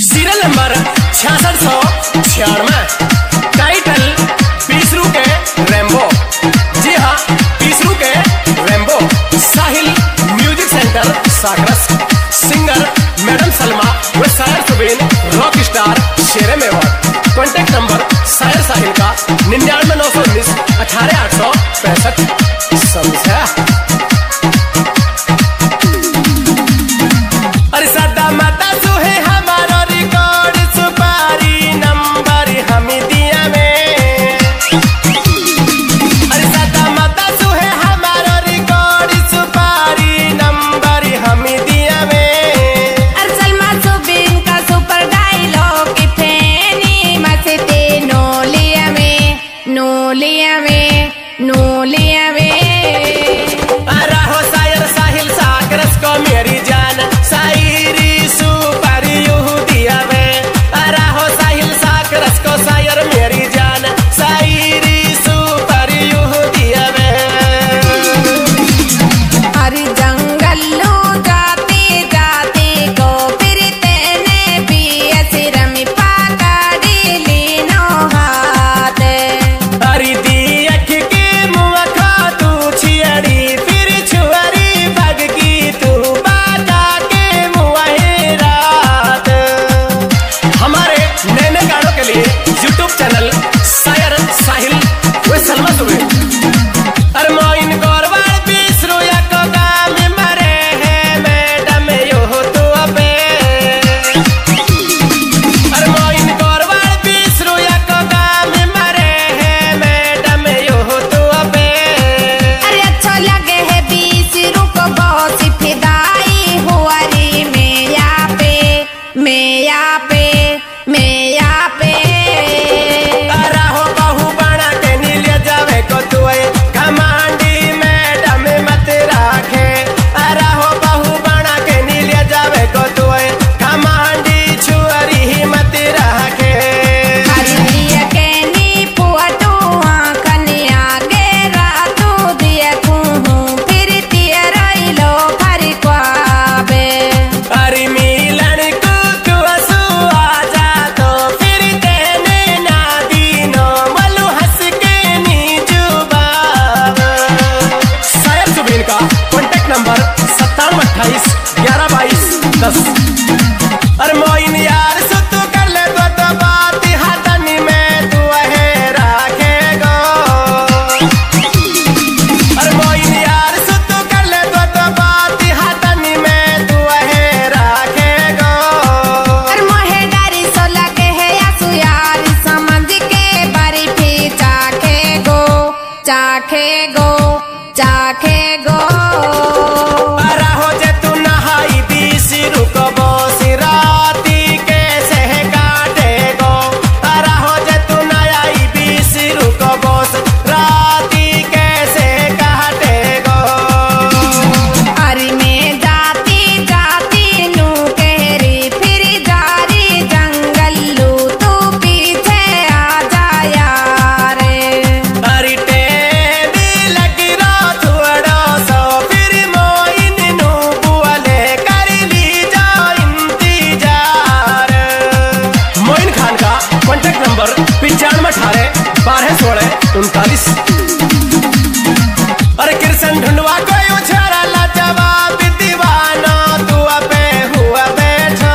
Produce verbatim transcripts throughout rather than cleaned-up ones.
Serial number छियासठ सौ छियानवे। टाइटल पीसरू के रेम्बो। जी हाँ, पीसरू के Rambo. Sahil music centre Sakras. Singer madam Salma व शायर सुबीन, रॉक स्टार शेरे मेवाड़। कॉन्टेक्ट नंबर शायर साहिल का निन्यानवे नौ सौ उन्नीस अठारह आठ सौ पैंसठ। समझा? अरे सदा माता सुहे हमारा रिकॉर्ड सुपारी नंबर हम दिया में। अरे सदा माता सुहे हमारा रिकॉर्ड सुपारी नंबर हम दिया में। अरे सलमा सुबीन का सुपर डायलॉग की फैनी मस्ती नोलिया में नोलिया में नोलिया में। राहो शायर साहिल साकरस को मेरी जान शायरी सुपर यहूदिया में। राहो साहिल साकरस को शायर मेरी जान शायरी सुपर यहूदिया में। अरे जंगलों जाते जाते को फिर तेने भी असरम पकड़ लीनो हाथ। अरे दी अख के मुँह खा तू छियड़ी फिर छुअरी भग की तू बाका के मुँह रात। हमारे नए नए गानों के लिए यूट्यूब चैनल शायर साहिल व सलमा सुबीन। अरे मोइन गौरवाड़ बीसरू एक गाम मरे हैं मैडम यो तो अबे। अरे मोइन गौरवाड़ बीसरू एक गाम मरे हैं मैडम यो तो अबे। अरे अच्छा लगे है बीस रुको बहुत फिदाई हुआ रे मेया पे मेया पे मेया पे। राहो बहु बना के नीले जावे को तुए घमांडी मैडम मत राखे। राहो बहु बना के नीले जावे को तुए घमांडी छुअरी मत राखे। हरिया के नी पुअटू कन्या के रातू दिया कहूँ फिर तियरई लो फरी क्वाबे। अरे मिलन को तू असु आजा तो फिर तेने ना दीनो मलू हंस के नी जुबाब। शायर सुबीन का कॉन्टेक्ट नंबर सत्तानवे अट्ठाईस ग्यारह बाईस दस। अरे मोइन यार सुतु कर ले तो तो बात हाथनी में तू है राखे गो। अरे मोइन यार सुतु कर ले तो तो बात हाथनी में तू है राखे गो। अरे मोहे डरी सो लगे है आसू यार समझ के बारी भी चाखे गो चाखे गो चाखे गो। राहो जे तू नहाई बीस रुको बोस राती कैसे काटे गो। राहो जे तू नहाई बीस रुको बोस राती कैसे काटे गो। अरे मैं जाती जाती नू कहरी फिर जारी जंगल लू तू पीछे आ जा यार। अरे टेबी लगी रो थोड़ो सो फिर मोइन नू बुआले कर ली जाओ इंतजार। मोइन खान का कॉन्टेक्ट नंबर पिचानवे अठारह बारह सोलह उनतालीस। अरे कृष्ण ढूंढवा कोई उछारा ला जवाब दीवाना तू अबे हुआ बैठो।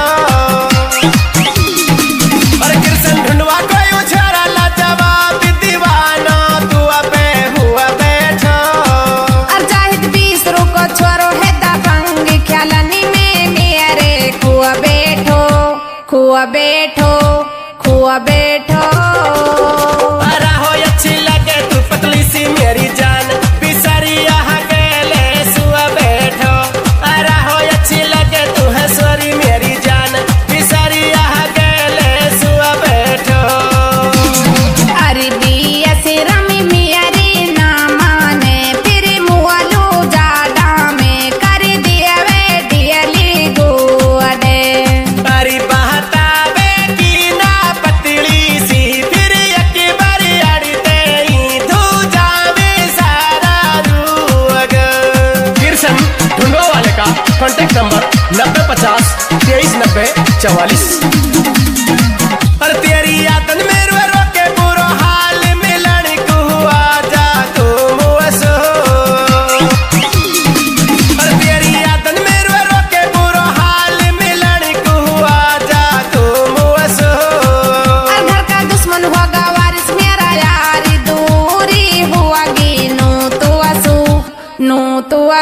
अरे कृष्ण ढूंढवा कोई उछारा ला जवाब दीवाना तू अबे हुआ बैठो। और जाहिद बीस रुको छोरो है दबंग ख्यालनी में मेरे खुआ बैठो खुआ बैठो खुआ बैठो। राहो अच्छी लगे तू पतली सी मेरी जान बिसरिया गेले सुआ बैठो। राहो अच्छी लगे तू है सोरी मेरी जान बिसरिया गेले सुआ बैठो। अरे बिया से रमी मियारी ना माने फिर मुआलू जाडा में कर दिया वे डियली गुआडे। अरे बहतावे की ना पतली सी फिर एक बारी अड़ते ही धू जावे सारा रूग। कृष्ण ढूंढो वाले का कॉन्टेक्ट नंबर नब्बे पचास तेईस नब्बे चौवालीस।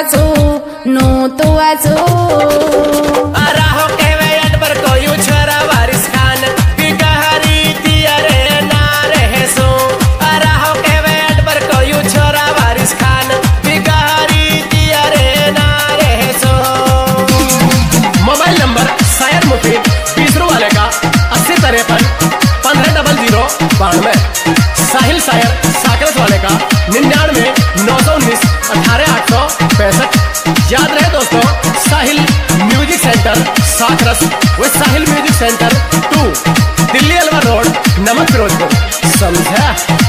azul, no tu azul. राहो कहवे अटबर को यू छोरा वारिस खान बिगहरी दिया रे ना रहे सो राहो कहवे अटबर को यू छोरा वारिस खान बिगहरी दिया रे ना रहे सो। मोबाइल नंबर शायर मुफीद बीसरू वाले का अस्सी तिरपन पंद्रह डबल जीरो बानवे। साहिल शायर साकरस वाले का निन्यानवे नौ सौ उन्नीस अठारह आठ सौ पैंसठ। याद रहे दोस्तों, साहिल म्यूजिक सेंटर साकरस वो Sahil music centre two, Delhi Alwar road, नमक फिरोजपुर। समझा?